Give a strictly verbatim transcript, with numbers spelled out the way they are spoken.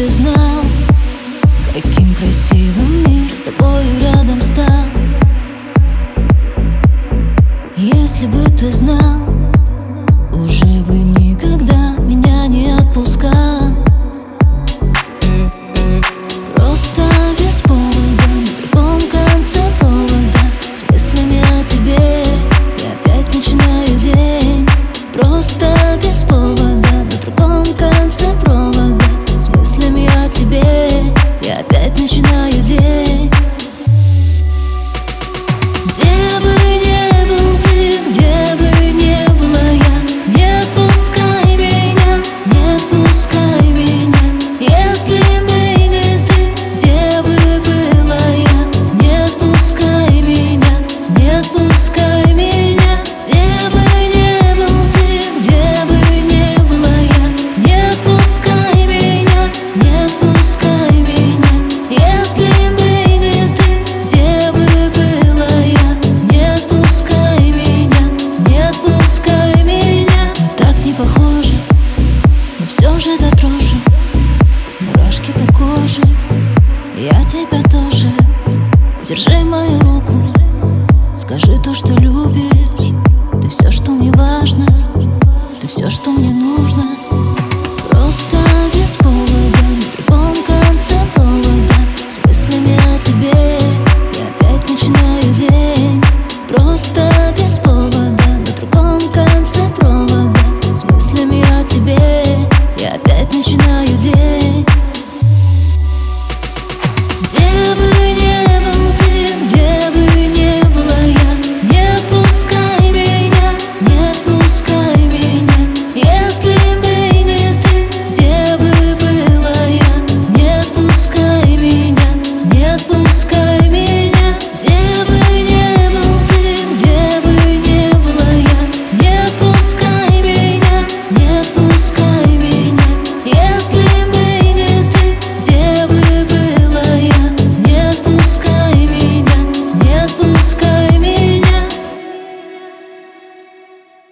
ты знал, каким красивым мир с тобою рядом стал. Если бы ты знал, уже бы никогда меня не отпускал. Просто без повода, на другом конце провода, с мыслями о тебе я опять начинаю день. Просто без повода, на другом конце провода, с мыслями о тебе я опять начинаю день. Где бы ни был ты, где бы ни была я, не отпускай меня, не отпускай меня. Если бы не ты, где бы была я, не отпускай меня, не отпускай меня. Где бы ни был ты, где бы ни была я, не отпускай меня, не отпускай меня. Если бы не ты, где бы была я, не отпускай меня, не отпускай меня. Мы так не похожи, но все же до дрожи, мурашки по коже, я тебя тоже. Держи мою руку, скажи то, что любишь. Ты все, что мне важно, ты все, что мне нужно.